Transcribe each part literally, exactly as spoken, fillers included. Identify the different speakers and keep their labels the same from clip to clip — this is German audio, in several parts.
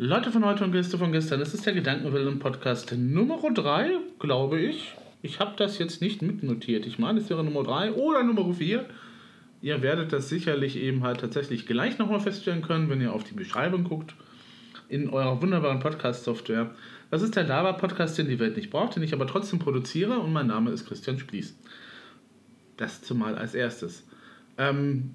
Speaker 1: Leute von heute und Gäste von gestern, das ist der Gedankenwellen-Podcast Nummer drei, glaube ich. Ich habe das jetzt nicht mitnotiert. Ich meine, es wäre Nummer drei oder Nummer vier. Ihr werdet das sicherlich eben halt tatsächlich gleich nochmal feststellen können, wenn ihr auf die Beschreibung guckt in eurer wunderbaren Podcast-Software. Das ist der Lava-Podcast, den die Welt nicht braucht, den ich aber trotzdem produziere, und mein Name ist Christian Splies. Das zumal als erstes. Ähm,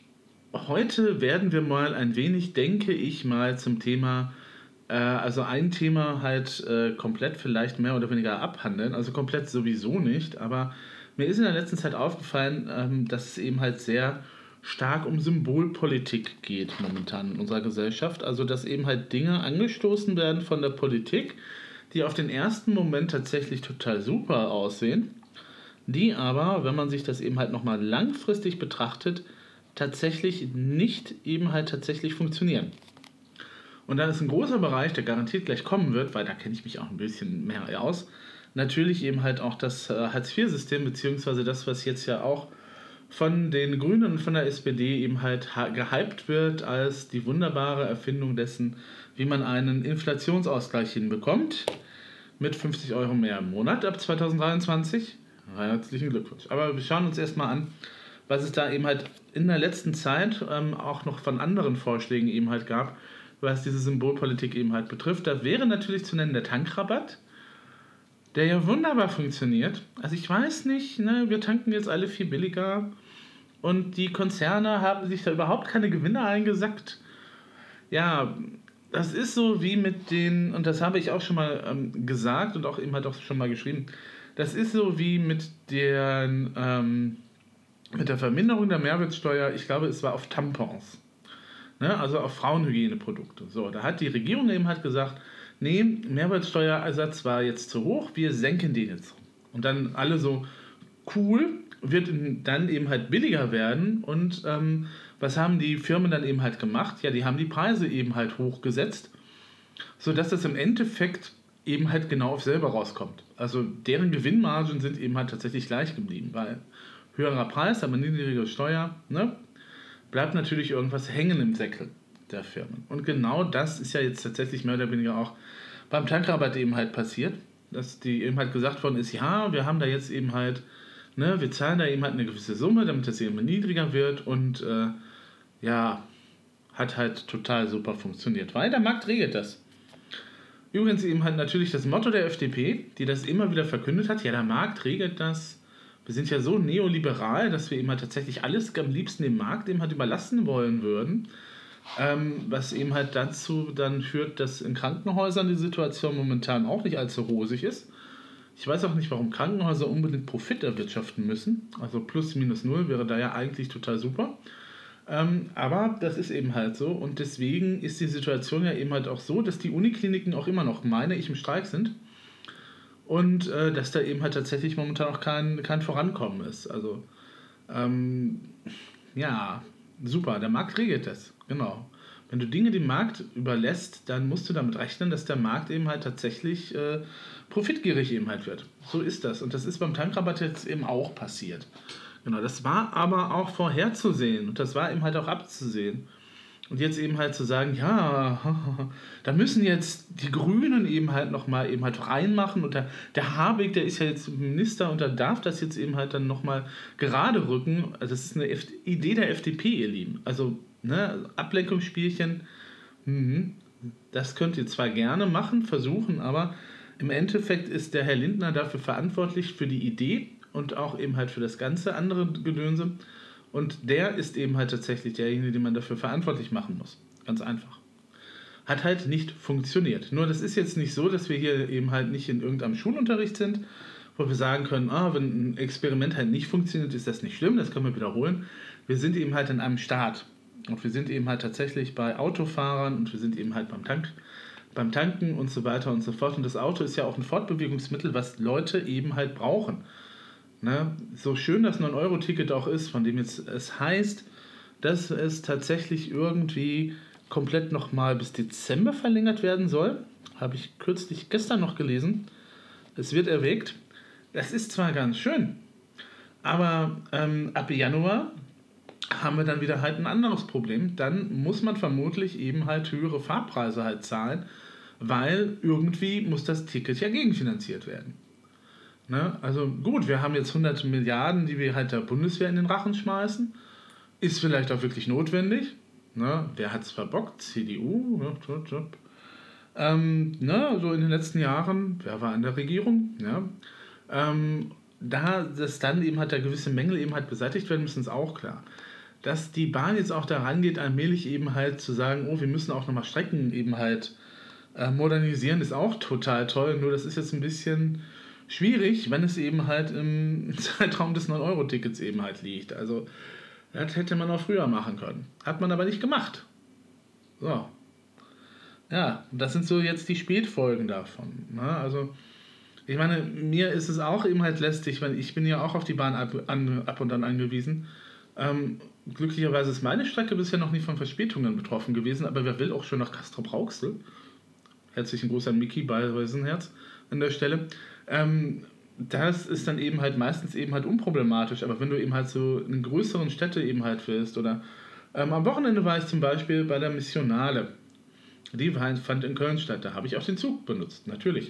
Speaker 1: heute werden wir mal ein wenig, denke ich mal, zum Thema, äh, also ein Thema halt äh, komplett vielleicht mehr oder weniger abhandeln, also komplett sowieso nicht, aber mir ist in der letzten Zeit aufgefallen, ähm, dass es eben halt sehr stark um Symbolpolitik geht momentan in unserer Gesellschaft, also dass eben halt Dinge angestoßen werden von der Politik, die auf den ersten Moment tatsächlich total super aussehen, die aber, wenn man sich das eben halt nochmal langfristig betrachtet, tatsächlich nicht eben halt tatsächlich funktionieren. Und dann ist ein großer Bereich, der garantiert gleich kommen wird, weil da kenne ich mich auch ein bisschen mehr aus, natürlich eben halt auch das Hartz vier System, beziehungsweise das, was jetzt ja auch von den Grünen und von der S P D eben halt gehypt wird als die wunderbare Erfindung dessen, wie man einen Inflationsausgleich hinbekommt mit fünfzig Euro mehr im Monat ab zwanzig dreiundzwanzig. Herzlichen Glückwunsch. Aber wir schauen uns erstmal an, was es da eben halt in der letzten Zeit ähm, auch noch von anderen Vorschlägen eben halt gab, was diese Symbolpolitik eben halt betrifft. Da wäre natürlich zu nennen der Tankrabatt, der ja wunderbar funktioniert. Also ich weiß nicht, ne, wir tanken jetzt alle viel billiger und die Konzerne haben sich da überhaupt keine Gewinne eingesackt. Ja, das ist so wie mit den, und das habe ich auch schon mal ähm, gesagt und auch eben halt auch schon mal geschrieben, das ist so wie mit der, ähm, mit der Verminderung der Mehrwertsteuer, ich glaube, es war auf Tampons, ne? Also auf Frauenhygieneprodukte. So, da hat die Regierung eben halt gesagt, nee, Mehrwertsteuerersatz war jetzt zu hoch, wir senken den jetzt. Und dann alle so, cool, wird dann eben halt billiger werden. Und ähm, was haben die Firmen dann eben halt gemacht? Ja, die haben die Preise eben halt hochgesetzt, sodass das im Endeffekt eben halt genau auf selber rauskommt. Also deren Gewinnmargen sind eben halt tatsächlich gleich geblieben, weil höherer Preis, aber niedrigere Steuer, ne, bleibt natürlich irgendwas hängen im Säckel der Firmen. Und genau das ist ja jetzt tatsächlich mehr oder weniger auch beim Tankrabatt eben halt passiert, dass die eben halt gesagt worden ist, ja, wir haben da jetzt eben halt, ne, wir zahlen da eben halt eine gewisse Summe, damit das eben niedriger wird, und äh, ja, hat halt total super funktioniert, weil der Markt regelt das. Übrigens eben halt natürlich das Motto der F D P, die das immer wieder verkündet hat, ja, der Markt regelt das. Wir sind ja so neoliberal, dass wir eben halt tatsächlich alles am liebsten dem Markt eben halt überlassen wollen würden. Ähm, was eben halt dazu dann führt, dass in Krankenhäusern die Situation momentan auch nicht allzu rosig ist. Ich weiß auch nicht, warum Krankenhäuser unbedingt Profit erwirtschaften müssen. Also plus minus null wäre da ja eigentlich total super. Ähm, aber das ist eben halt so, und deswegen ist die Situation ja eben halt auch so, dass die Unikliniken auch immer noch, meine ich, im Streik sind. Und äh, dass da eben halt tatsächlich momentan auch kein, kein Vorankommen ist. Also, ähm, ja, super, der Markt regelt das, genau. Wenn du Dinge dem Markt überlässt, dann musst du damit rechnen, dass der Markt eben halt tatsächlich äh, profitgierig eben halt wird. So ist das. Und das ist beim Tankrabatt jetzt eben auch passiert. Genau, das war aber auch vorherzusehen und das war eben halt auch abzusehen. Und jetzt eben halt zu sagen, ja, da müssen jetzt die Grünen eben halt nochmal eben halt reinmachen, und der, der Habeck, der ist ja jetzt Minister und da darf das jetzt eben halt dann nochmal gerade rücken. Also das ist eine F- Idee der F D P, ihr Lieben. Also, ne, Ablenkungsspielchen, mh, das könnt ihr zwar gerne machen, versuchen, aber im Endeffekt ist der Herr Lindner dafür verantwortlich für die Idee und auch eben halt für das ganze andere Gedönse. Und der ist eben halt tatsächlich derjenige, den man dafür verantwortlich machen muss. Ganz einfach. Hat halt nicht funktioniert. Nur das ist jetzt nicht so, dass wir hier eben halt nicht in irgendeinem Schulunterricht sind, wo wir sagen können, ah, wenn ein Experiment halt nicht funktioniert, ist das nicht schlimm, das können wir wiederholen. Wir sind eben halt in einem Staat. Und wir sind eben halt tatsächlich bei Autofahrern und wir sind eben halt beim Tank, beim Tanken und so weiter und so fort. Und das Auto ist ja auch ein Fortbewegungsmittel, was Leute eben halt brauchen. Ne? So schön das neun Euro Ticket auch ist, von dem jetzt es heißt, dass es tatsächlich irgendwie komplett nochmal bis Dezember verlängert werden soll, habe ich kürzlich gestern noch gelesen. Es wird erwägt. Das ist zwar ganz schön, aber ähm, ab Januar haben wir dann wieder halt ein anderes Problem. Dann muss man vermutlich eben halt höhere Fahrpreise halt zahlen, weil irgendwie muss das Ticket ja gegenfinanziert werden. Ne? Also gut, wir haben jetzt hundert Milliarden, die wir halt der Bundeswehr in den Rachen schmeißen. Ist vielleicht auch wirklich notwendig. Ne? Wer hat es verbockt? C D U? Ja, tschop, tschop. Ähm, ne? So in den letzten Jahren, wer war an der Regierung? Ja. Ähm, da das dann eben halt da gewisse Mängel eben halt beseitigt werden müssen, ist auch klar. Dass die Bahn jetzt auch daran geht, allmählich eben halt zu sagen, oh, wir müssen auch nochmal Strecken eben halt äh, modernisieren, ist auch total toll. Nur das ist jetzt ein bisschen schwierig, wenn es eben halt im Zeitraum des neun Euro Tickets eben halt liegt. Also das hätte man auch früher machen können. Hat man aber nicht gemacht. So. Ja, das sind so jetzt die Spätfolgen davon. Ne? Also, ich meine, mir ist es auch eben halt lästig, weil ich bin ja auch auf die Bahn ab, an, ab und an angewiesen. Ähm, glücklicherweise ist meine Strecke bisher noch nie von Verspätungen betroffen gewesen, aber wer will auch schon nach Castrop-Rauxel? Herzlichen Gruß an Miki bei Reusenherz an der Stelle. Ähm, das ist dann eben halt meistens eben halt unproblematisch, aber wenn du eben halt so in größeren Städte eben halt willst oder ähm, am Wochenende war ich zum Beispiel bei der Missionale. Die fand in Köln statt, da habe ich auch den Zug benutzt, natürlich.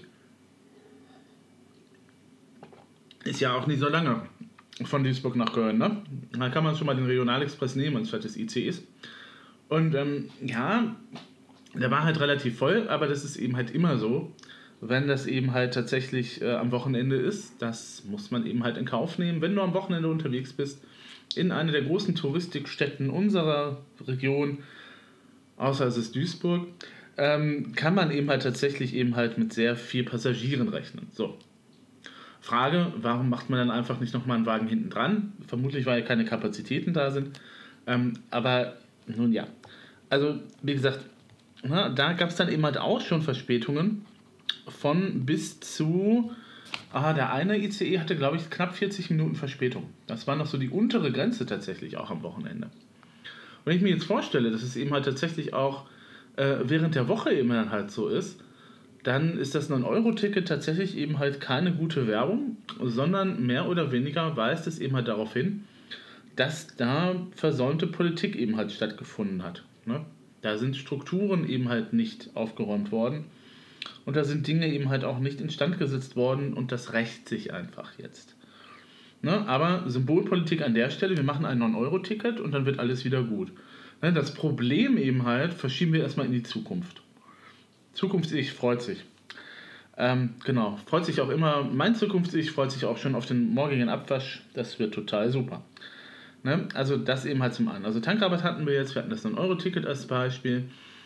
Speaker 1: Ist ja auch nicht so lange von Duisburg nach Köln, ne? Da kann man schon mal den Regionalexpress nehmen anstatt des I C Es. Und ähm, ja, der war halt relativ voll, aber das ist eben halt immer so, wenn das eben halt tatsächlich äh, am Wochenende ist. Das muss man eben halt in Kauf nehmen, wenn du am Wochenende unterwegs bist, in einer der großen Touristikstätten unserer Region, außer es ist Duisburg, ähm, kann man eben halt tatsächlich eben halt mit sehr viel Passagieren rechnen. So. Frage, warum macht man dann einfach nicht nochmal einen Wagen hinten dran? Vermutlich, weil ja keine Kapazitäten da sind. Ähm, aber nun ja. Also, wie gesagt, na, da gab es dann eben halt auch schon Verspätungen von bis zu, ah, der eine I C E hatte, glaube ich, knapp vierzig Minuten Verspätung. Das war noch so die untere Grenze tatsächlich auch am Wochenende. Wenn ich mir jetzt vorstelle, dass es eben halt tatsächlich auch äh, während der Woche eben dann halt so ist, dann ist das neun Euro Ticket tatsächlich eben halt keine gute Werbung, sondern mehr oder weniger weist es eben halt darauf hin, dass da versäumte Politik eben halt stattgefunden hat. Ne? Da sind Strukturen eben halt nicht aufgeräumt worden und da sind Dinge eben halt auch nicht instand gesetzt worden und das rächt sich einfach jetzt. Ne? Aber Symbolpolitik an der Stelle, wir machen ein neun Euro Ticket und dann wird alles wieder gut. Ne? Das Problem eben halt verschieben wir erstmal in die Zukunft. Zukunfts-Ich freut sich. Ähm, genau, freut sich auch immer. Mein Zukunfts-Ich freut sich auch schon auf den morgigen Abwasch. Das wird total super. Ne? Also das eben halt zum einen. Also Tankrabatt hatten wir jetzt, wir hatten das neun Euro Ticket als Beispiel.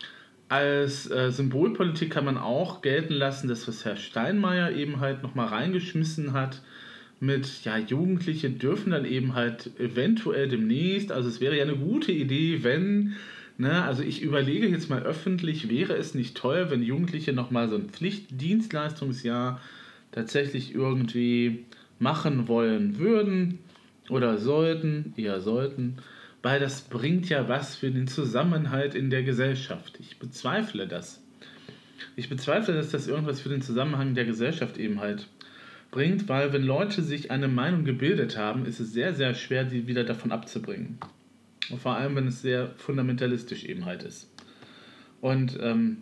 Speaker 1: Als äh, Symbolpolitik kann man auch gelten lassen, dass was Herr Steinmeier eben halt nochmal reingeschmissen hat mit, ja, Jugendliche dürfen dann eben halt eventuell demnächst, also es wäre ja eine gute Idee, wenn, ne, also ich überlege jetzt mal öffentlich, wäre es nicht toll, wenn Jugendliche nochmal so ein Pflichtdienstleistungsjahr tatsächlich irgendwie machen wollen würden oder sollten, eher sollten, weil das bringt ja was für den Zusammenhalt in der Gesellschaft. Ich bezweifle das. Ich bezweifle, dass das irgendwas für den Zusammenhang der Gesellschaft eben halt bringt, weil wenn Leute sich eine Meinung gebildet haben, ist es sehr, sehr schwer, die wieder davon abzubringen. Und vor allem, wenn es sehr fundamentalistisch eben halt ist. Und ähm,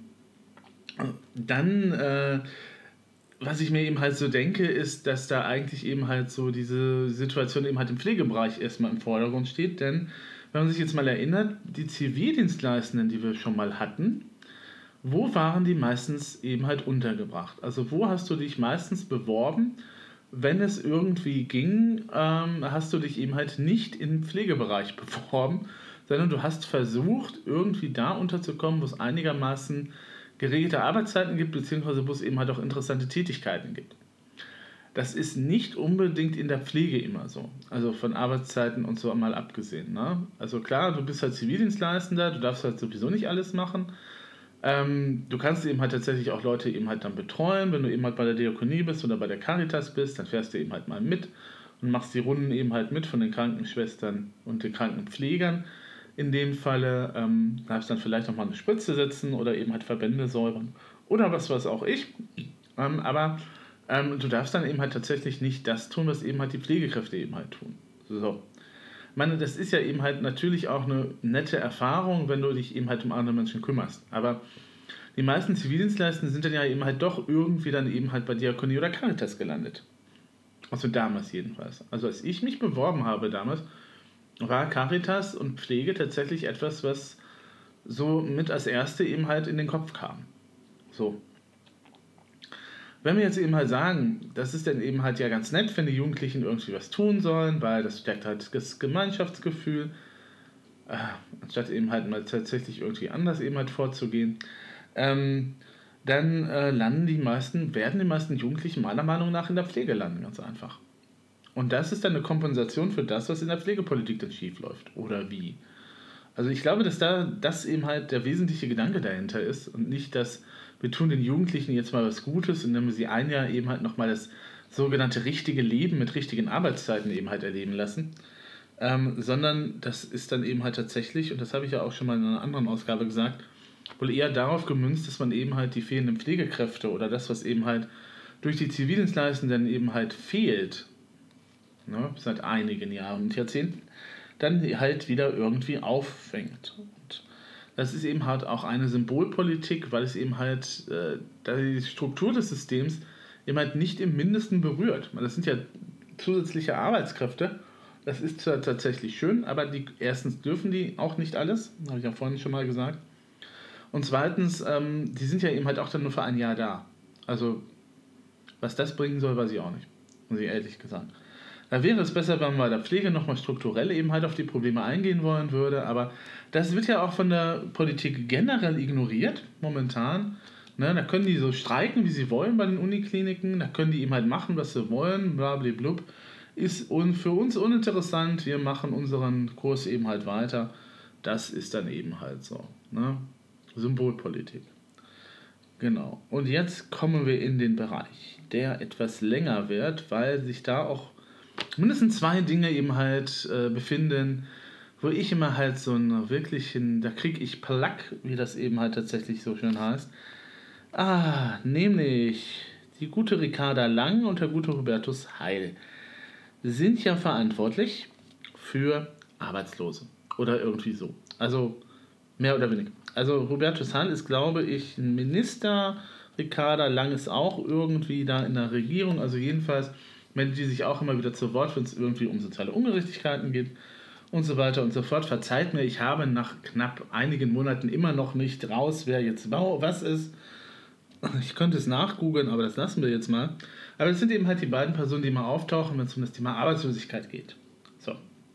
Speaker 1: dann, äh, was ich mir eben halt so denke, ist, dass da eigentlich eben halt so diese Situation eben halt im Pflegebereich erstmal im Vordergrund steht, denn wenn man sich jetzt mal erinnert, die Zivildienstleistenden, die wir schon mal hatten, wo waren die meistens eben halt untergebracht? Also wo hast du dich meistens beworben, wenn es irgendwie ging, ähm, hast du dich eben halt nicht im Pflegebereich beworben, sondern du hast versucht, irgendwie da unterzukommen, wo es einigermaßen geregelte Arbeitszeiten gibt, beziehungsweise wo es eben halt auch interessante Tätigkeiten gibt. Das ist nicht unbedingt in der Pflege immer so, also von Arbeitszeiten und so mal abgesehen. Ne? Also klar, du bist halt Zivildienstleistender, du darfst halt sowieso nicht alles machen. Ähm, du kannst eben halt tatsächlich auch Leute eben halt dann betreuen, wenn du eben halt bei der Diakonie bist oder bei der Caritas bist, dann fährst du eben halt mal mit und machst die Runden eben halt mit von den Krankenschwestern und den Krankenpflegern. In dem Falle ähm, darfst dann vielleicht noch mal eine Spritze setzen oder eben halt Verbände säubern oder was weiß auch ich. Ähm, aber ähm, du darfst dann eben halt tatsächlich nicht das tun, was eben halt die Pflegekräfte eben halt tun. So. Ich meine, das ist ja eben halt natürlich auch eine nette Erfahrung, wenn du dich eben halt um andere Menschen kümmerst. Aber die meisten Zivildienstleistenden sind dann ja eben halt doch irgendwie dann eben halt bei Diakonie oder Caritas gelandet. Also damals jedenfalls. Also als ich mich beworben habe damals, war Caritas und Pflege tatsächlich etwas, was so mit als erste eben halt in den Kopf kam. So. Wenn wir jetzt eben halt sagen, das ist dann eben halt ja ganz nett, wenn die Jugendlichen irgendwie was tun sollen, weil das stärkt halt das Gemeinschaftsgefühl, äh, anstatt eben halt mal tatsächlich irgendwie anders eben halt vorzugehen, ähm, dann äh, landen die meisten, werden die meisten Jugendlichen meiner Meinung nach in der Pflege landen, ganz einfach. Und das ist dann eine Kompensation für das, was in der Pflegepolitik dann schief läuft. Oder wie? Also ich glaube, dass da das eben halt der wesentliche Gedanke dahinter ist und nicht, dass wir tun den Jugendlichen jetzt mal was Gutes, indem wir sie ein Jahr eben halt nochmal das sogenannte richtige Leben mit richtigen Arbeitszeiten eben halt erleben lassen, ähm, sondern das ist dann eben halt tatsächlich, und das habe ich ja auch schon mal in einer anderen Ausgabe gesagt, wohl eher darauf gemünzt, dass man eben halt die fehlenden Pflegekräfte oder das, was eben halt durch die Zivildienstleistenden eben halt fehlt, ne, seit einigen Jahren und Jahrzehnten, dann halt wieder irgendwie auffängt. Und das ist eben halt auch eine Symbolpolitik, weil es eben halt äh, die Struktur des Systems eben halt nicht im Mindesten berührt. Das sind ja zusätzliche Arbeitskräfte. Das ist zwar tatsächlich schön, aber die, erstens dürfen die auch nicht alles, habe ich ja vorhin schon mal gesagt. Und zweitens, ähm, die sind ja eben halt auch dann nur für ein Jahr da. Also, was das bringen soll, weiß ich auch nicht, muss ich ehrlich gesagt. Da wäre es besser, wenn man bei der Pflege nochmal strukturell eben halt auf die Probleme eingehen wollen würde, aber das wird ja auch von der Politik generell ignoriert, momentan. Ne, da können die so streiken, wie sie wollen bei den Unikliniken, da können die eben halt machen, was sie wollen, blablabla. Ist für uns uninteressant, wir machen unseren Kurs eben halt weiter. Das ist dann eben halt so. Ne? Symbolpolitik. Genau. Und jetzt kommen wir in den Bereich, der etwas länger wird, weil sich da auch mindestens zwei Dinge eben halt äh, befinden, wo ich immer halt so einen wirklichen, da kriege ich Plack, wie das eben halt tatsächlich so schön heißt. Ah, nämlich die gute Ricarda Lang und der gute Hubertus Heil sind ja verantwortlich für Arbeitslose oder irgendwie so. Also mehr oder weniger. Also Hubertus Heil ist, glaube ich, ein Minister, Ricarda Lang ist auch irgendwie da in der Regierung, also jedenfalls melden die sich auch immer wieder zu Wort, wenn es irgendwie um soziale Ungerechtigkeiten geht und so weiter und so fort. Verzeiht mir, ich habe nach knapp einigen Monaten immer noch nicht raus, wer jetzt was ist. Ich könnte es nachgoogeln, aber das lassen wir jetzt mal. Aber es sind eben halt die beiden Personen, die mal auftauchen, wenn es um das Thema Arbeitslosigkeit geht. So.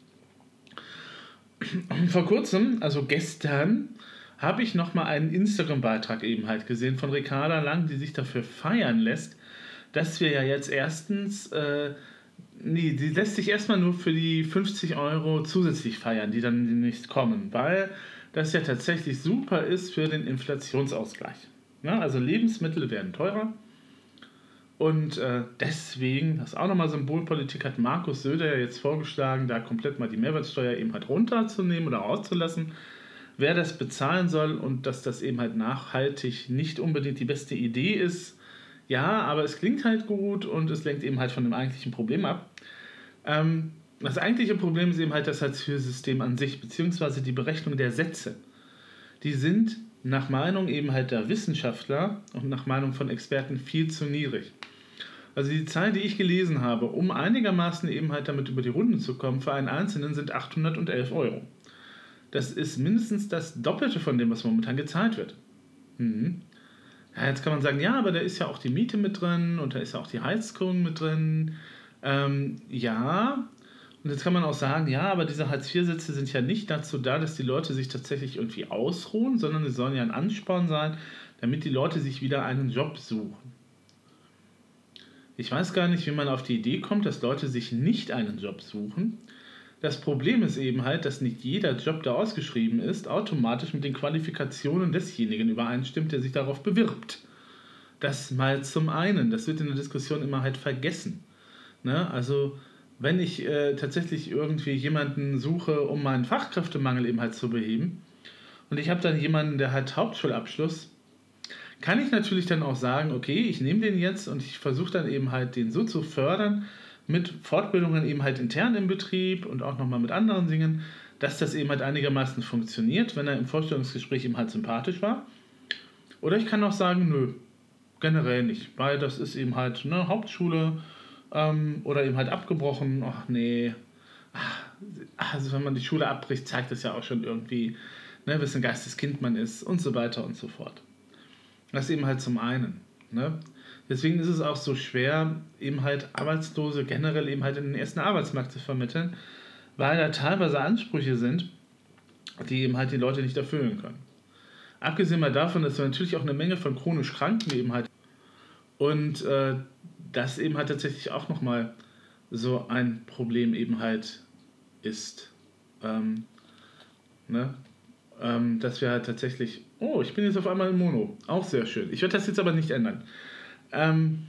Speaker 1: Und vor kurzem, also gestern, habe ich nochmal einen Instagram-Beitrag eben halt gesehen von Ricarda Lang, die sich dafür feiern lässt, dass wir ja jetzt erstens, äh, nee, die lässt sich erstmal nur für die fünfzig Euro zusätzlich feiern, die dann nicht kommen, weil das ja tatsächlich super ist für den Inflationsausgleich. Ja, also Lebensmittel werden teurer und äh, deswegen, das ist auch nochmal Symbolpolitik, hat Markus Söder ja jetzt vorgeschlagen, da komplett mal die Mehrwertsteuer eben halt runterzunehmen oder auszulassen, wer das bezahlen soll und dass das eben halt nachhaltig nicht unbedingt die beste Idee ist. Ja, aber es klingt halt gut und es lenkt eben halt von dem eigentlichen Problem ab. Ähm, das eigentliche Problem ist eben halt das Hartz-vier-System an sich, beziehungsweise die Berechnung der Sätze. Die sind nach Meinung eben halt der Wissenschaftler und nach Meinung von Experten viel zu niedrig. Also die Zahl, die ich gelesen habe, um einigermaßen eben halt damit über die Runden zu kommen, für einen Einzelnen sind achthundertelf Euro. Das ist mindestens das Doppelte von dem, was momentan gezahlt wird. Mhm. Ja, jetzt kann man sagen, ja, aber da ist ja auch die Miete mit drin und da ist ja auch die Heizung mit drin. Ähm, ja, und jetzt kann man auch sagen, ja, aber diese Hartz-vier-Sätze sind ja nicht dazu da, dass die Leute sich tatsächlich irgendwie ausruhen, sondern es sollen ja ein Ansporn sein, damit die Leute sich wieder einen Job suchen. Ich weiß gar nicht, wie man auf die Idee kommt, dass Leute sich nicht einen Job suchen. Das Problem ist eben halt, dass nicht jeder Job, der ausgeschrieben ist, automatisch mit den Qualifikationen desjenigen übereinstimmt, der sich darauf bewirbt. Das mal zum einen, das wird in der Diskussion immer halt vergessen. Ne? Also wenn ich äh, tatsächlich irgendwie jemanden suche, um meinen Fachkräftemangel eben halt zu beheben und ich habe dann jemanden, der hat Hauptschulabschluss, kann ich natürlich dann auch sagen, okay, ich nehme den jetzt und ich versuche dann eben halt den so zu fördern, mit Fortbildungen eben halt intern im Betrieb und auch nochmal mit anderen Dingen, dass das eben halt einigermaßen funktioniert, wenn er im Vorstellungsgespräch eben halt sympathisch war. Oder ich kann auch sagen, nö, generell nicht, weil das ist eben halt eine Hauptschule ähm, oder eben halt abgebrochen. Ach nee, ach, also wenn man die Schule abbricht, zeigt das ja auch schon irgendwie, ne, wessen Geistes Kind man ist und so weiter und so fort. Das ist eben halt zum einen. Ne? Deswegen ist es auch so schwer, eben halt Arbeitslose generell eben halt in den ersten Arbeitsmarkt zu vermitteln, weil da teilweise Ansprüche sind, die eben halt die Leute nicht erfüllen können. Abgesehen mal davon, dass wir natürlich auch eine Menge von chronisch Kranken eben halt und äh, das eben halt tatsächlich auch nochmal so ein Problem eben halt ist. Ähm, ne? ähm, dass wir halt tatsächlich... Oh, ich bin jetzt auf einmal in Mono. Auch sehr schön. Ich werde das jetzt aber nicht ändern. Ähm,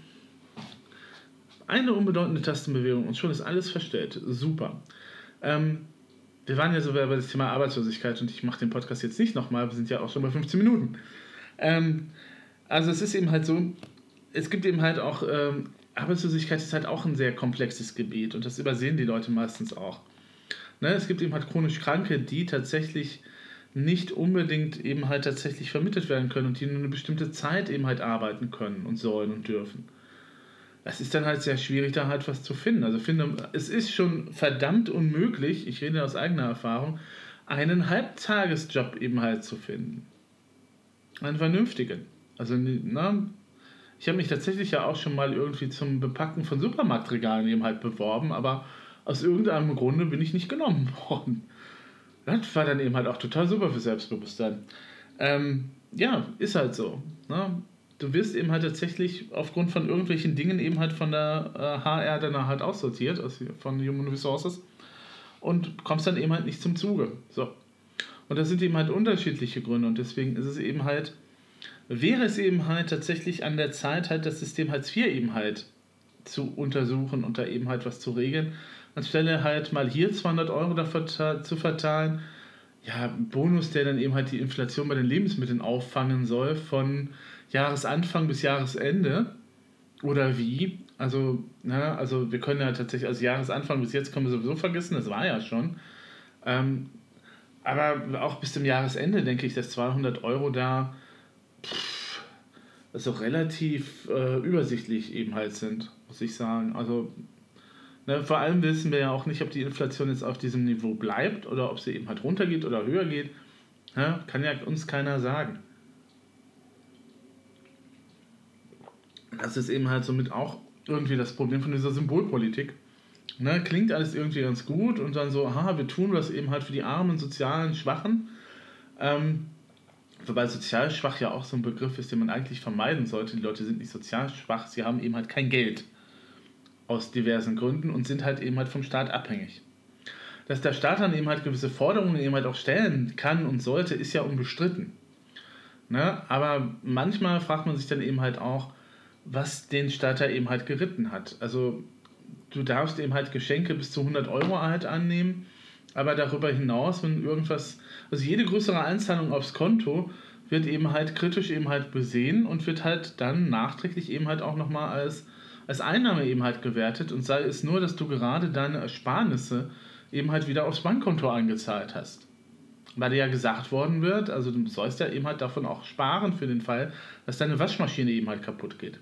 Speaker 1: eine unbedeutende Tastenbewegung und schon ist alles verstellt. Super. Ähm, wir waren ja so bei das Thema Arbeitslosigkeit und ich mache den Podcast jetzt nicht nochmal. Wir sind ja auch schon bei fünfzehn Minuten. Ähm, also es ist eben halt so, es gibt eben halt auch... Ähm, Arbeitslosigkeit ist halt auch ein sehr komplexes Gebiet und das übersehen die Leute meistens auch. Ne, es gibt eben halt chronisch Kranke, die tatsächlich nicht unbedingt eben halt tatsächlich vermittelt werden können und die nur eine bestimmte Zeit eben halt arbeiten können und sollen und dürfen. Das ist dann halt sehr schwierig, da halt was zu finden. Also finde, es ist schon verdammt unmöglich, ich rede aus eigener Erfahrung, einen Halbtagesjob eben halt zu finden. Einen vernünftigen. Also, na, ich habe mich tatsächlich ja auch schon mal irgendwie zum Bepacken von Supermarktregalen eben halt beworben, aber aus irgendeinem Grunde bin ich nicht genommen worden. Das war dann eben halt auch total super für Selbstbewusstsein. Ähm, ja, ist halt so. Ne? Du wirst eben halt tatsächlich aufgrund von irgendwelchen Dingen eben halt von der äh, H R dann halt aussortiert, also von Human Resources, und kommst dann eben halt nicht zum Zuge. So. Und das sind eben halt unterschiedliche Gründe und deswegen ist es eben halt, wäre es eben halt tatsächlich an der Zeit, halt das System Hartz vier eben halt zu untersuchen und da eben halt was zu regeln, anstelle halt mal hier zweihundert Euro dafür zu verteilen, ja, ein Bonus, der dann eben halt die Inflation bei den Lebensmitteln auffangen soll, von Jahresanfang bis Jahresende, oder wie? Also, na, also wir können ja tatsächlich, also Jahresanfang bis jetzt können wir sowieso vergessen, das war ja schon. Ähm, aber auch bis zum Jahresende denke ich, dass zweihundert Euro da pff, also relativ äh, übersichtlich eben halt sind, muss ich sagen. Also, ne, vor allem wissen wir ja auch nicht, ob die Inflation jetzt auf diesem Niveau bleibt oder ob sie eben halt runtergeht oder höher geht. Ja, kann ja uns keiner sagen. Das ist eben halt somit auch irgendwie das Problem von dieser Symbolpolitik. Ne, klingt alles irgendwie ganz gut und dann so, aha, wir tun was eben halt für die armen, sozialen, Schwachen. Ähm, wobei sozial schwach ja auch so ein Begriff ist, den man eigentlich vermeiden sollte. Die Leute sind nicht sozial schwach, sie haben eben halt kein Geld. Aus diversen Gründen und sind halt eben halt vom Staat abhängig. Dass der Staat dann eben halt gewisse Forderungen eben halt auch stellen kann und sollte, ist ja unbestritten. Ne? Aber manchmal fragt man sich dann eben halt auch, was den Staat da eben halt geritten hat. Also du darfst eben halt Geschenke bis zu hundert Euro halt annehmen, aber darüber hinaus, wenn irgendwas, also jede größere Einzahlung aufs Konto wird eben halt kritisch eben halt besehen und wird halt dann nachträglich eben halt auch nochmal als, als Einnahme eben halt gewertet und sei es nur, dass du gerade deine Ersparnisse eben halt wieder aufs Bankkonto eingezahlt hast. Weil dir ja gesagt worden wird, also du sollst ja eben halt davon auch sparen für den Fall, dass deine Waschmaschine eben halt kaputt geht.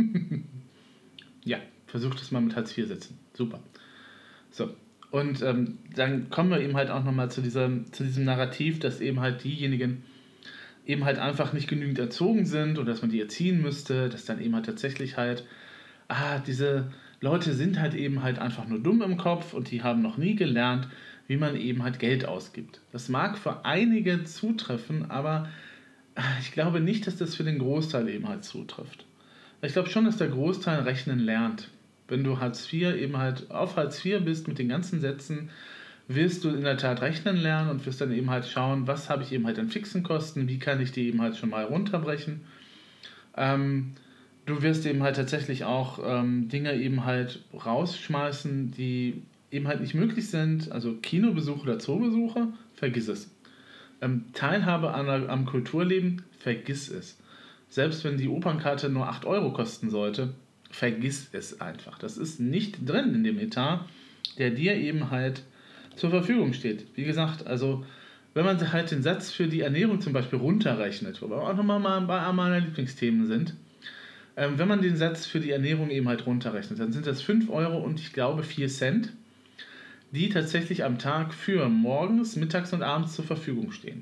Speaker 1: Ja, versuch das mal mit Hartz vier setzen. Super. So, und ähm, dann kommen wir eben halt auch nochmal zu, dieser, zu diesem Narrativ, dass eben halt diejenigen eben halt einfach nicht genügend erzogen sind oder dass man die erziehen müsste, dass dann eben halt tatsächlich halt, ah, diese Leute sind halt eben halt einfach nur dumm im Kopf und die haben noch nie gelernt, wie man eben halt Geld ausgibt. Das mag für einige zutreffen, aber ich glaube nicht, dass das für den Großteil eben halt zutrifft. Ich glaube schon, dass der Großteil rechnen lernt. Wenn du Hartz vier eben halt auf Hartz vier bist mit den ganzen Sätzen, wirst du in der Tat rechnen lernen und wirst dann eben halt schauen, was habe ich eben halt an fixen Kosten, wie kann ich die eben halt schon mal runterbrechen. Ähm, du wirst eben halt tatsächlich auch ähm, Dinge eben halt rausschmeißen, die eben halt nicht möglich sind. Also Kinobesuche oder Zoobesuche, vergiss es. Ähm, Teilhabe an, am Kulturleben, vergiss es. Selbst wenn die Opernkarte nur acht Euro kosten sollte, vergiss es einfach. Das ist nicht drin in dem Etat, der dir eben halt zur Verfügung steht. Wie gesagt, also wenn man halt den Satz für die Ernährung zum Beispiel runterrechnet, wo wir auch nochmal mal bei meiner Lieblingsthemen sind, ähm, wenn man den Satz für die Ernährung eben halt runterrechnet, dann sind das fünf Euro und ich glaube vier Cent, die tatsächlich am Tag für morgens, mittags und abends zur Verfügung stehen.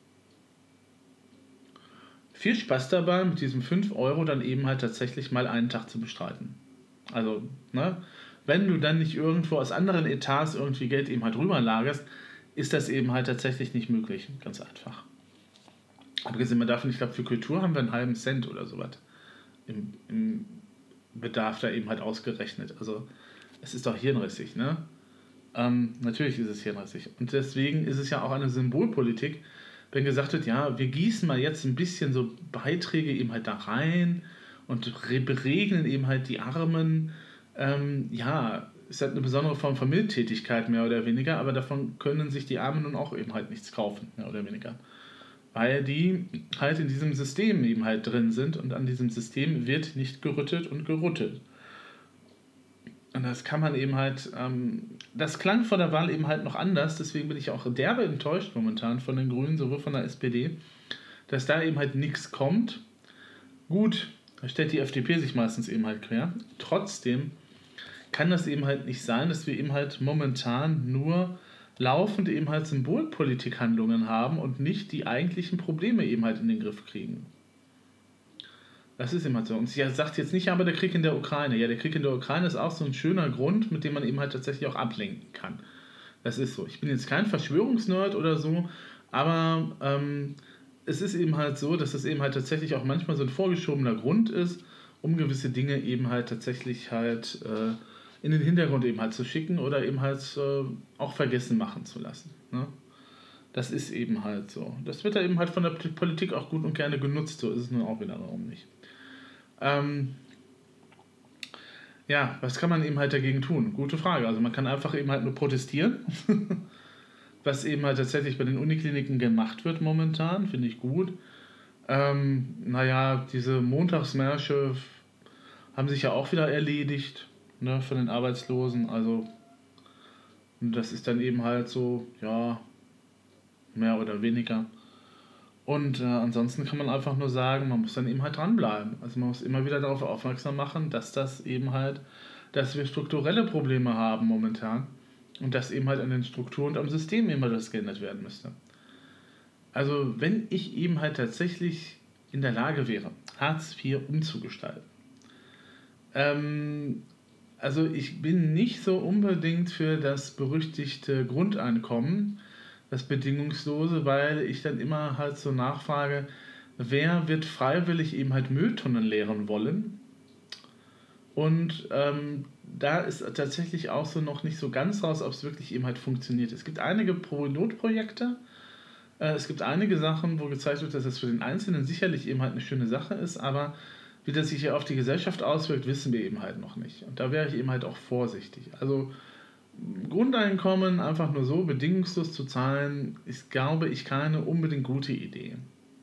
Speaker 1: Viel Spaß dabei, mit diesen fünf Euro dann eben halt tatsächlich mal einen Tag zu bestreiten. Also, ne, wenn du dann nicht irgendwo aus anderen Etats irgendwie Geld eben halt rüberlagerst, ist das eben halt tatsächlich nicht möglich. Ganz einfach. Abgesehen davon, ich glaube, für Kultur haben wir einen halben Cent oder sowas im, im Bedarf da eben halt ausgerechnet. Also, es ist doch hirnrissig, ne? Ähm, natürlich ist es hirnrissig. Und deswegen ist es ja auch eine Symbolpolitik, wenn gesagt wird, ja, wir gießen mal jetzt ein bisschen so Beiträge eben halt da rein und beregnen eben halt die Armen. Ähm, ja, ist halt eine besondere Form von Mildtätigkeit, mehr oder weniger, aber davon können sich die Armen nun auch eben halt nichts kaufen, mehr oder weniger. Weil die halt in diesem System eben halt drin sind und an diesem System wird nicht gerüttet und gerüttet. Und das kann man eben halt, ähm, das klang vor der Wahl eben halt noch anders, deswegen bin ich auch derbe enttäuscht momentan von den Grünen, sowohl von der S P D, dass da eben halt nichts kommt. Gut, da stellt die F D P sich meistens eben halt quer. Trotzdem kann das eben halt nicht sein, dass wir eben halt momentan nur laufend eben halt Symbolpolitikhandlungen haben und nicht die eigentlichen Probleme eben halt in den Griff kriegen. Das ist immer so. Und sie sagt jetzt nicht, aber der Krieg in der Ukraine. Ja, der Krieg in der Ukraine ist auch so ein schöner Grund, mit dem man eben halt tatsächlich auch ablenken kann. Das ist so. Ich bin jetzt kein Verschwörungsnerd oder so, aber ähm, es ist eben halt so, dass es eben halt tatsächlich auch manchmal so ein vorgeschobener Grund ist, um gewisse Dinge eben halt tatsächlich halt äh, in den Hintergrund eben halt zu schicken oder eben halt äh, auch vergessen machen zu lassen. Ne? Das ist eben halt so. Das wird da eben halt von der Politik auch gut und gerne genutzt, so ist es nun auch wiederum nicht. Ähm, ja, was kann man eben halt dagegen tun? Gute Frage. Also man kann einfach eben halt nur protestieren, was eben halt tatsächlich bei den Unikliniken gemacht wird momentan, finde ich gut. Ähm, naja, diese Montagsmärsche haben sich ja auch wieder erledigt, ne, von den Arbeitslosen. Also das ist dann eben halt so, ja, mehr oder weniger. Und äh, ansonsten kann man einfach nur sagen, man muss dann eben halt dranbleiben. Also man muss immer wieder darauf aufmerksam machen, dass das eben halt, dass wir strukturelle Probleme haben momentan und dass eben halt an den Strukturen und am System eben halt das geändert werden müsste. Also wenn ich eben halt tatsächlich in der Lage wäre, Hartz vier umzugestalten, ähm, also ich bin nicht so unbedingt für das berüchtigte Grundeinkommen, das Bedingungslose, weil ich dann immer halt so nachfrage, wer wird freiwillig eben halt Mülltonnen leeren wollen? Und ähm, da ist tatsächlich auch so noch nicht so ganz raus, ob es wirklich eben halt funktioniert. Es gibt einige Pilotprojekte, äh, es gibt einige Sachen, wo gezeigt wird, dass es für den Einzelnen sicherlich eben halt eine schöne Sache ist, aber wie das sich ja auf die Gesellschaft auswirkt, wissen wir eben halt noch nicht. Und da wäre ich eben halt auch vorsichtig. Also Grundeinkommen einfach nur so bedingungslos zu zahlen, ist, glaube ich, keine unbedingt gute Idee.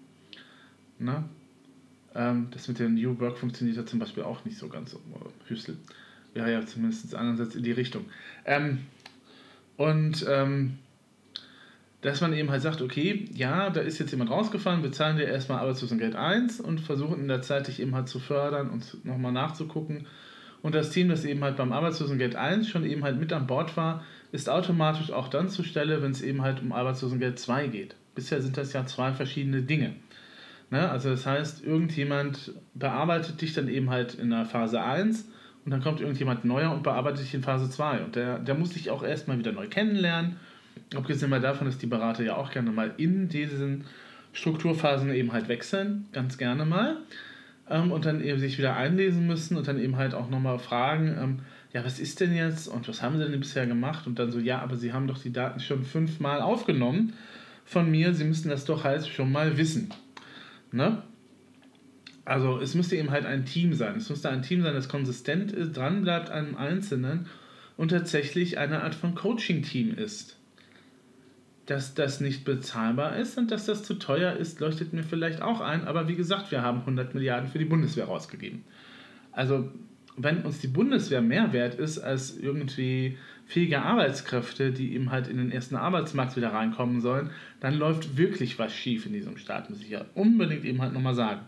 Speaker 1: Na? Ähm, das mit dem New Work funktioniert ja zum Beispiel auch nicht so ganz so. Hüstel. Ja, ja, zumindest einerseits in die Richtung. Ähm, und ähm, dass man eben halt sagt, okay, ja, da ist jetzt jemand rausgefallen, wir zahlen dir erstmal Arbeitslosengeld eins und versuchen in der Zeit dich eben halt zu fördern und nochmal nachzugucken. Und das Team, das eben halt beim Arbeitslosengeld eins schon eben halt mit an Bord war, ist automatisch auch dann zur Stelle, wenn es eben halt um Arbeitslosengeld zwei geht. Bisher sind das ja zwei verschiedene Dinge. Ne? Also das heißt, irgendjemand bearbeitet dich dann eben halt in der Phase eins und dann kommt irgendjemand neuer und bearbeitet dich in Phase zwei. Und der, der muss dich auch erstmal wieder neu kennenlernen. Abgesehen mal davon, dass die Berater ja auch gerne mal in diesen Strukturphasen eben halt wechseln, ganz gerne mal. Und dann eben sich wieder einlesen müssen und dann eben halt auch nochmal fragen, ähm, ja, was ist denn jetzt und was haben sie denn bisher gemacht? Und dann so, ja, aber sie haben doch die Daten schon fünfmal aufgenommen von mir, sie müssen das doch halt schon mal wissen. Ne? Also es müsste eben halt ein Team sein. Es müsste ein Team sein, das konsistent ist, dran bleibt an einem Einzelnen und tatsächlich eine Art von Coaching-Team ist. Dass das nicht bezahlbar ist und dass das zu teuer ist, leuchtet mir vielleicht auch ein. Aber wie gesagt, wir haben hundert Milliarden für die Bundeswehr rausgegeben. Also wenn uns die Bundeswehr mehr wert ist als irgendwie fähige Arbeitskräfte, die eben halt in den ersten Arbeitsmarkt wieder reinkommen sollen, dann läuft wirklich was schief in diesem Staat, muss ich ja unbedingt eben halt nochmal sagen.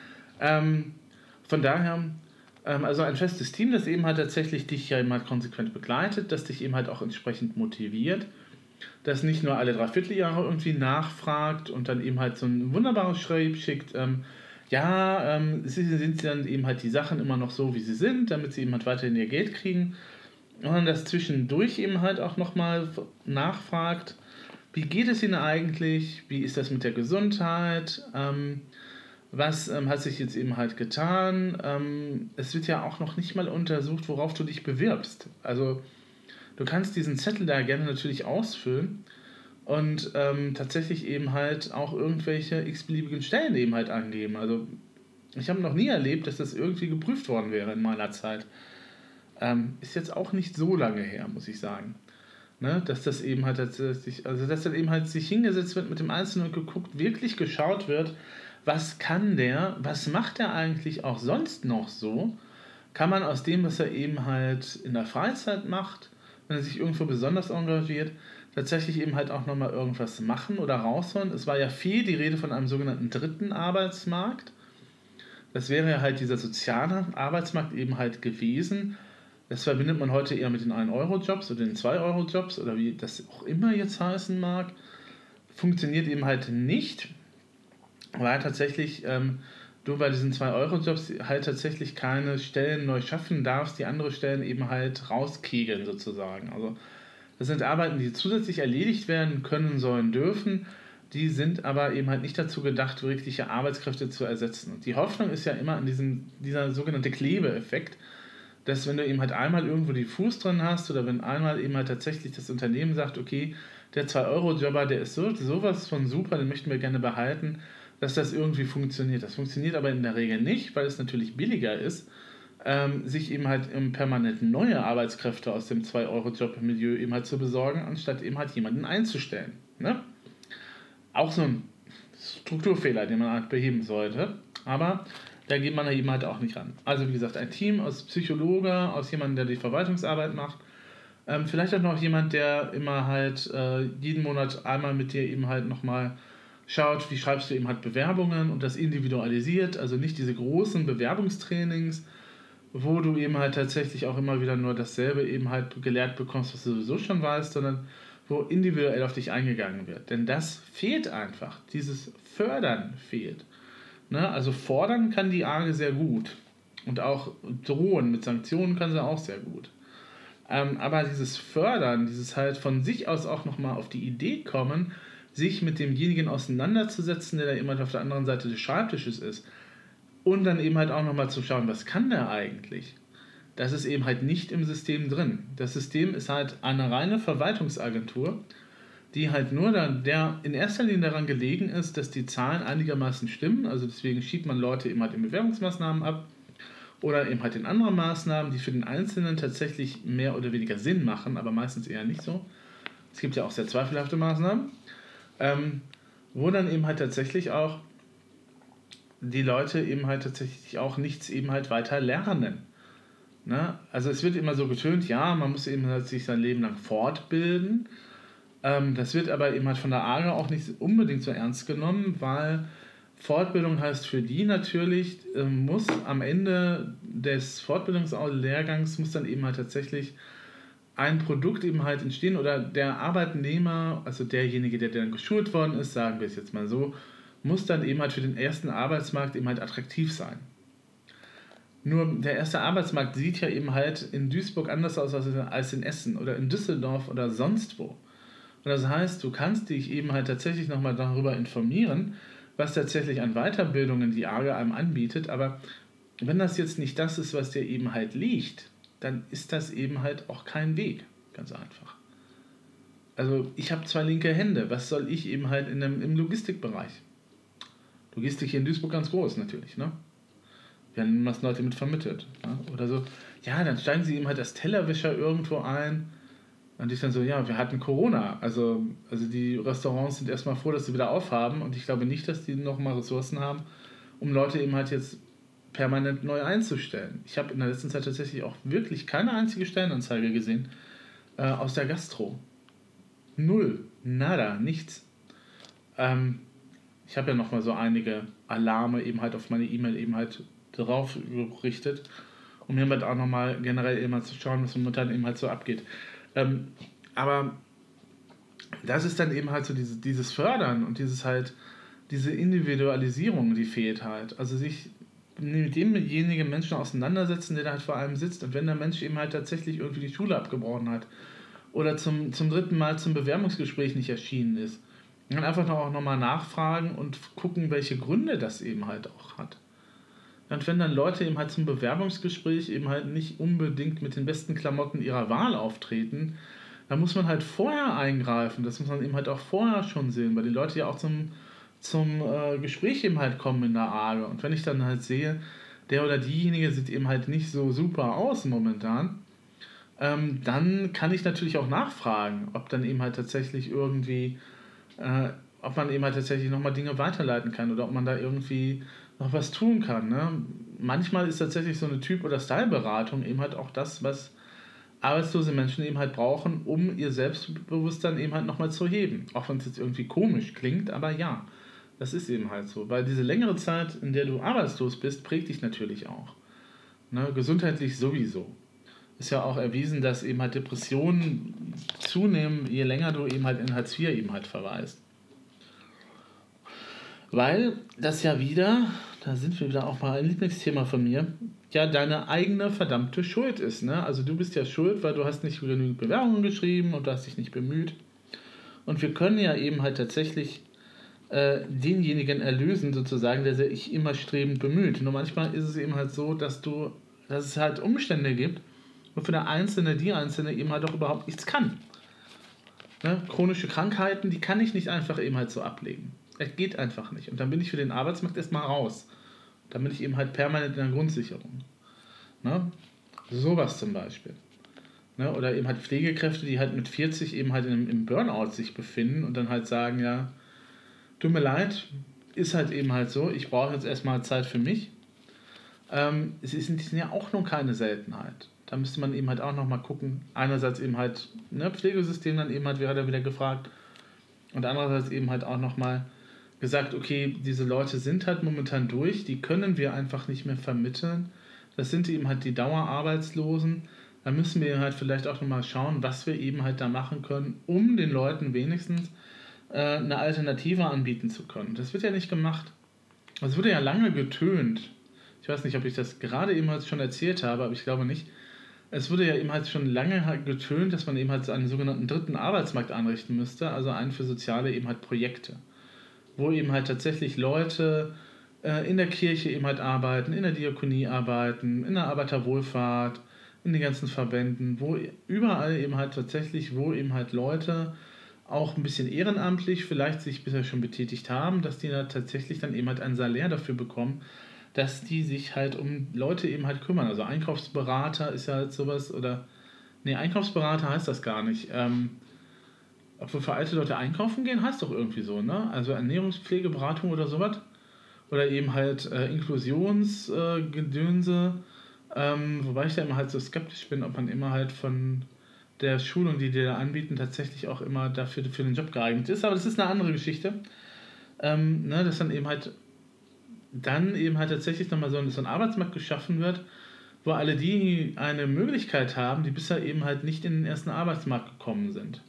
Speaker 1: Ähm, von daher, ähm, also ein festes Team, das eben halt tatsächlich dich ja eben halt konsequent begleitet, das dich eben halt auch entsprechend motiviert, das nicht nur alle Dreivierteljahre irgendwie nachfragt und dann eben halt so ein wunderbares Schreiben schickt, ähm, ja, ähm, sie sind dann eben halt die Sachen immer noch so, wie sie sind, damit sie eben halt weiterhin ihr Geld kriegen. Und dann das zwischendurch eben halt auch nochmal nachfragt, wie geht es Ihnen eigentlich, wie ist das mit der Gesundheit, ähm, was ähm, hat sich jetzt eben halt getan. Ähm, es wird ja auch noch nicht mal untersucht, worauf du dich bewirbst. Also du kannst diesen Zettel da gerne natürlich ausfüllen und ähm, tatsächlich eben halt auch irgendwelche x-beliebigen Stellen eben halt angeben. Also ich habe noch nie erlebt, dass das irgendwie geprüft worden wäre in meiner Zeit. Ähm, ist jetzt auch nicht so lange her, muss ich sagen. Ne? Dass das eben halt tatsächlich, also dass dann eben halt sich hingesetzt wird mit dem Einzelnen und geguckt, wirklich geschaut wird, was kann der, was macht er eigentlich auch sonst noch so? Kann man aus dem, was er eben halt in der Freizeit macht, wenn er sich irgendwo besonders engagiert, tatsächlich eben halt auch nochmal irgendwas machen oder rausholen. Es war ja viel die Rede von einem sogenannten dritten Arbeitsmarkt. Das wäre ja halt dieser soziale Arbeitsmarkt eben halt gewesen. Das verbindet man heute eher mit den ein-Euro-Jobs oder den zwei-Euro-Jobs oder wie das auch immer jetzt heißen mag. Funktioniert eben halt nicht, weil tatsächlich ähm, du bei diesen zwei-Euro-Jobs halt tatsächlich keine Stellen neu schaffen darfst, die andere Stellen eben halt rauskegeln sozusagen. Also das sind Arbeiten, die zusätzlich erledigt werden können, sollen, dürfen. Die sind aber eben halt nicht dazu gedacht, wirkliche Arbeitskräfte zu ersetzen. Und die Hoffnung ist ja immer an diesem, dieser sogenannte Klebeeffekt, dass wenn du eben halt einmal irgendwo die Fuß drin hast oder wenn einmal eben halt tatsächlich das Unternehmen sagt, okay, der zwei-Euro-Jobber, der ist so, sowas von super, den möchten wir gerne behalten, dass das irgendwie funktioniert. Das funktioniert aber in der Regel nicht, weil es natürlich billiger ist, ähm, sich eben halt im permanenten neue Arbeitskräfte aus dem zwei-Euro-Job-Milieu eben halt zu besorgen, anstatt eben halt jemanden einzustellen. Ne? Auch so ein Strukturfehler, den man halt beheben sollte, aber da geht man da eben halt auch nicht ran. Also wie gesagt, ein Team aus Psychologe, aus jemandem, der die Verwaltungsarbeit macht, ähm, vielleicht auch noch jemand, der immer halt äh, jeden Monat einmal mit dir eben halt nochmal schaut, wie schreibst du eben halt Bewerbungen und das individualisiert, also nicht diese großen Bewerbungstrainings, wo du eben halt tatsächlich auch immer wieder nur dasselbe eben halt gelehrt bekommst, was du sowieso schon weißt, sondern wo individuell auf dich eingegangen wird. Denn das fehlt einfach. Dieses Fördern fehlt. Ne? Also fordern kann die A G E sehr gut. Und auch drohen mit Sanktionen kann sie auch sehr gut. Ähm, aber dieses Fördern, dieses halt von sich aus auch nochmal auf die Idee kommen, sich mit demjenigen auseinanderzusetzen, der da immer auf der anderen Seite des Schreibtisches ist. Und dann eben halt auch nochmal zu schauen, was kann der eigentlich? Das ist eben halt nicht im System drin. Das System ist halt eine reine Verwaltungsagentur, die halt nur dann, der in erster Linie daran gelegen ist, dass die Zahlen einigermaßen stimmen. Also deswegen schiebt man Leute eben halt in Bewerbungsmaßnahmen ab oder eben halt in andere Maßnahmen, die für den Einzelnen tatsächlich mehr oder weniger Sinn machen, aber meistens eher nicht so. Es gibt ja auch sehr zweifelhafte Maßnahmen, ähm, wo dann eben halt tatsächlich auch die Leute eben halt tatsächlich auch nichts eben halt weiter lernen. Ne? Also es wird immer so getönt, ja, man muss eben halt sich sein Leben lang fortbilden. Ähm, das wird aber eben halt von der A G E auch nicht unbedingt so ernst genommen, weil Fortbildung heißt für die natürlich, äh, muss am Ende des Fortbildungslehrgangs muss dann eben halt tatsächlich ein Produkt eben halt entstehen oder der Arbeitnehmer, also derjenige, der dann geschult worden ist, sagen wir es jetzt mal so, muss dann eben halt für den ersten Arbeitsmarkt eben halt attraktiv sein. Nur der erste Arbeitsmarkt sieht ja eben halt in Duisburg anders aus als in Essen oder in Düsseldorf oder sonst wo. Und das heißt, du kannst dich eben halt tatsächlich nochmal darüber informieren, was tatsächlich an Weiterbildungen die A G E einem anbietet, aber wenn das jetzt nicht das ist, was dir eben halt liegt, dann ist das eben halt auch kein Weg, ganz einfach. Also ich habe zwei linke Hände, was soll ich eben halt in dem, im Logistikbereich? Logistik hier in Duisburg ganz groß natürlich, ne? Wir haben was Leute mit vermittelt. Ne? Oder so, ja, dann steigen sie eben halt als Tellerwischer irgendwo ein. Und ich dann so, ja, wir hatten Corona. Also, also die Restaurants sind erstmal froh, dass sie wieder aufhaben. Und ich glaube nicht, dass die nochmal Ressourcen haben, um Leute eben halt jetzt permanent neu einzustellen. Ich habe in der letzten Zeit tatsächlich auch wirklich keine einzige Stellenanzeige gesehen äh, aus der Gastro. Null, nada, nichts. Ähm, ich habe ja nochmal so einige Alarme eben halt auf meine E-Mail eben halt drauf gerichtet, um mir halt auch nochmal generell eben mal zu schauen, was momentan eben halt so abgeht. Ähm, aber das ist dann eben halt so diese, dieses Fördern und dieses halt, diese Individualisierung, die fehlt halt. Also sich mit demjenigen Menschen auseinandersetzen, der da halt vor allem sitzt. Und wenn der Mensch eben halt tatsächlich irgendwie die Schule abgebrochen hat oder zum, zum dritten Mal zum Bewerbungsgespräch nicht erschienen ist, dann einfach noch auch nochmal nachfragen und gucken, welche Gründe das eben halt auch hat. Und wenn dann Leute eben halt zum Bewerbungsgespräch eben halt nicht unbedingt mit den besten Klamotten ihrer Wahl auftreten, dann muss man halt vorher eingreifen. Das muss man eben halt auch vorher schon sehen, weil die Leute ja auch zum, zum äh, Gespräch eben halt kommen in der A G E. Und wenn ich dann halt sehe, der oder diejenige sieht eben halt nicht so super aus momentan, ähm, dann kann ich natürlich auch nachfragen, ob dann eben halt tatsächlich irgendwie, äh, ob man eben halt tatsächlich nochmal Dinge weiterleiten kann oder ob man da irgendwie noch was tun kann. Ne? Manchmal ist tatsächlich so eine Typ- oder Styleberatung eben halt auch das, was arbeitslose Menschen eben halt brauchen, um ihr Selbstbewusstsein eben halt nochmal zu heben. Auch wenn es jetzt irgendwie komisch klingt, aber ja, das ist eben halt so. Weil diese längere Zeit, in der du arbeitslos bist, prägt dich natürlich auch. Ne? Gesundheitlich sowieso. Ist ja auch erwiesen, dass eben halt Depressionen zunehmen, je länger du eben halt in Hartz vier eben halt verweist. Weil das ja wieder, da sind wir wieder auch mal ein Lieblingsthema von mir, ja deine eigene verdammte Schuld ist. Ne? Also du bist ja schuld, weil du hast nicht genügend Bewerbungen geschrieben und du hast dich nicht bemüht. Und wir können ja eben halt tatsächlich äh, denjenigen erlösen, sozusagen, der sich immer strebend bemüht. Nur manchmal ist es eben halt so, dass du, dass es halt Umstände gibt, wofür der Einzelne, die Einzelne eben halt auch überhaupt nichts kann. Ne? Chronische Krankheiten, die kann ich nicht einfach eben halt so ablegen. Es geht einfach nicht. Und dann bin ich für den Arbeitsmarkt erstmal raus. Dann bin ich eben halt permanent in der Grundsicherung. Ne? Sowas zum Beispiel. Ne? Oder eben halt Pflegekräfte, die halt mit vierzig eben halt im, im Burnout sich befinden und dann halt sagen, ja, tut mir leid, ist halt eben halt so, ich brauche jetzt erstmal Zeit für mich. Ähm, es ist, sind ja auch noch keine Seltenheit. Da müsste man eben halt auch nochmal gucken. Einerseits eben halt, ne, Pflegesystem dann eben halt, wäre da wieder gefragt. Und andererseits eben halt auch nochmal gesagt, okay, diese Leute sind halt momentan durch, die können wir einfach nicht mehr vermitteln. Das sind eben halt die Dauerarbeitslosen. Da müssen wir halt vielleicht auch nochmal schauen, was wir eben halt da machen können, um den Leuten wenigstens äh, eine Alternative anbieten zu können. Das wird ja nicht gemacht. Es wurde ja lange getönt. Ich weiß nicht, ob ich das gerade eben halt schon erzählt habe, aber ich glaube nicht. Es wurde ja eben halt schon lange halt getönt, dass man eben halt einen sogenannten dritten Arbeitsmarkt einrichten müsste, also einen für soziale eben halt Projekte, wo eben halt tatsächlich Leute äh, in der Kirche eben halt arbeiten, in der Diakonie arbeiten, in der Arbeiterwohlfahrt, in den ganzen Verbänden, wo überall eben halt tatsächlich, wo eben halt Leute auch ein bisschen ehrenamtlich vielleicht sich bisher schon betätigt haben, dass die da tatsächlich dann eben halt ein Salär dafür bekommen, dass die sich halt um Leute eben halt kümmern. Also Einkaufsberater ist ja halt sowas, oder, nee, Einkaufsberater heißt das gar nicht. Ähm, Obwohl für alte Leute einkaufen gehen, heißt doch irgendwie so, ne? Also Ernährungspflegeberatung oder sowas. Oder eben halt äh, Inklusionsgedönse. Äh, ähm, wobei ich da immer halt so skeptisch bin, ob man immer halt von der Schulung, die die da anbieten, tatsächlich auch immer dafür für den Job geeignet ist. Aber das ist eine andere Geschichte. Ähm, ne, dass dann eben halt dann eben halt tatsächlich nochmal so ein, so ein Arbeitsmarkt geschaffen wird, wo alle die eine Möglichkeit haben, die bisher eben halt nicht in den ersten Arbeitsmarkt gekommen sind.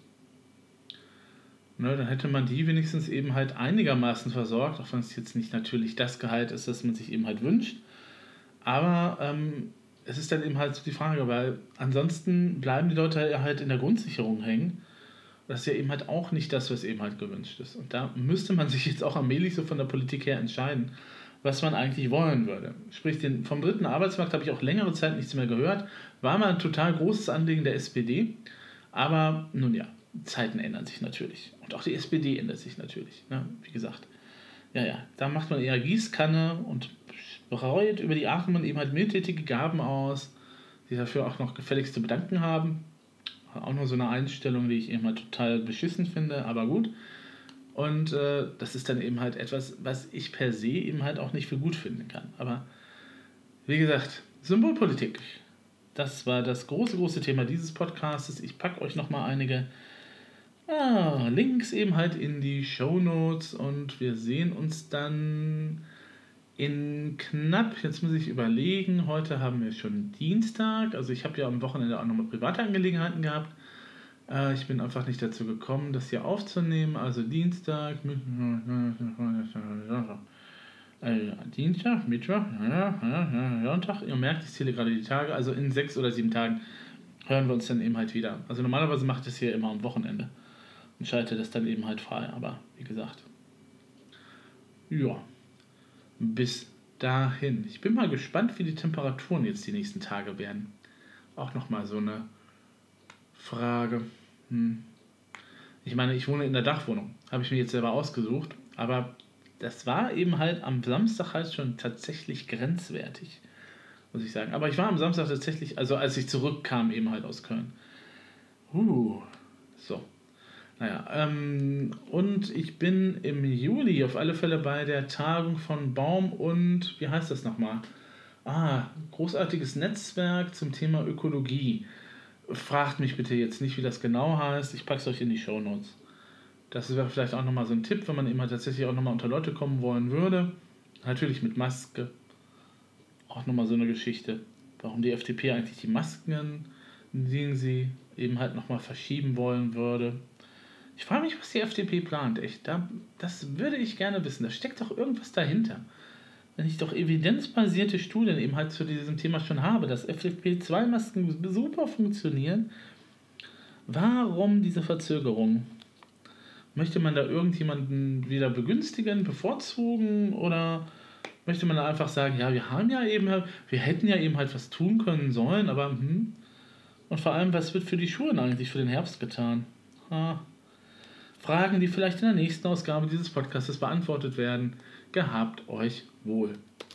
Speaker 1: Ne, dann hätte man die wenigstens eben halt einigermaßen versorgt, auch wenn es jetzt nicht natürlich das Gehalt ist, das man sich eben halt wünscht. Aber ähm, es ist dann eben halt so die Frage, weil ansonsten bleiben die Leute halt in der Grundsicherung hängen. Das ist ja eben halt auch nicht das, was eben halt gewünscht ist. Und da müsste man sich jetzt auch allmählich so von der Politik her entscheiden, was man eigentlich wollen würde. Sprich, den, vom dritten Arbeitsmarkt habe ich auch längere Zeit nichts mehr gehört. War mal ein total großes Anliegen der S P D. Aber nun ja, Zeiten ändern sich natürlich. Und auch die S P D ändert sich natürlich. Ne? Wie gesagt, ja, ja, da macht man eher Gießkanne und bereut über die Atmen eben halt mildtätige Gaben aus, die dafür auch noch gefälligst zu bedanken haben. Auch nur so eine Einstellung, die ich eben halt total beschissen finde, aber gut. Und äh, das ist dann eben halt etwas, was ich per se eben halt auch nicht für gut finden kann. Aber Wie gesagt, Symbolpolitik. Das war das große, große Thema dieses Podcasts. Ich packe euch nochmal einige ah, Links eben halt in die Shownotes und wir sehen uns dann in knapp, jetzt muss ich überlegen, heute haben wir schon Dienstag, also ich habe ja am Wochenende auch nochmal private Angelegenheiten gehabt. Äh, ich bin einfach nicht dazu gekommen, das hier aufzunehmen, also Dienstag, äh, Dienstag, Mittwoch, Sonntag, ihr merkt, ich zähle gerade die Tage, also in sechs oder sieben Tagen hören wir uns dann eben halt wieder. Also normalerweise mache ich das hier immer am Wochenende und schalte das dann eben halt frei, aber wie gesagt, ja, bis dahin. Ich bin mal gespannt, wie die Temperaturen jetzt die nächsten Tage werden. Auch nochmal so eine Frage. Hm. Ich meine, ich wohne in der Dachwohnung, habe ich mir jetzt selber ausgesucht, aber das war eben halt am Samstag halt schon tatsächlich grenzwertig, muss ich sagen. Aber ich war am Samstag tatsächlich, also als ich zurückkam eben halt aus Köln. Uh, so. Naja, ähm, und ich bin im Juli auf alle Fälle bei der Tagung von Baum und, wie heißt das nochmal? Ah, großartiges Netzwerk zum Thema Ökologie. Fragt mich bitte jetzt nicht, wie das genau heißt. Ich packe es euch in die Shownotes. Das wäre vielleicht auch nochmal so ein Tipp, wenn man eben halt tatsächlich auch nochmal unter Leute kommen wollen würde. Natürlich mit Maske. Auch nochmal so eine Geschichte. Warum die F D P eigentlich die Masken, die sie eben halt nochmal verschieben wollen würde. Ich frage mich, was die F D P plant, echt. Da, das würde ich gerne wissen. Da steckt doch irgendwas dahinter. Wenn ich doch evidenzbasierte Studien eben halt zu diesem Thema schon habe, dass F F P zwei Masken super funktionieren, warum diese Verzögerung? Möchte man da irgendjemanden wieder begünstigen, bevorzugen oder möchte man da einfach sagen, ja, wir haben ja eben, wir hätten ja eben halt was tun können sollen, aber hm. Und vor allem, was wird für die Schulen eigentlich für den Herbst getan? Ah. Fragen, die vielleicht in der nächsten Ausgabe dieses Podcasts beantwortet werden. Gehabt euch wohl.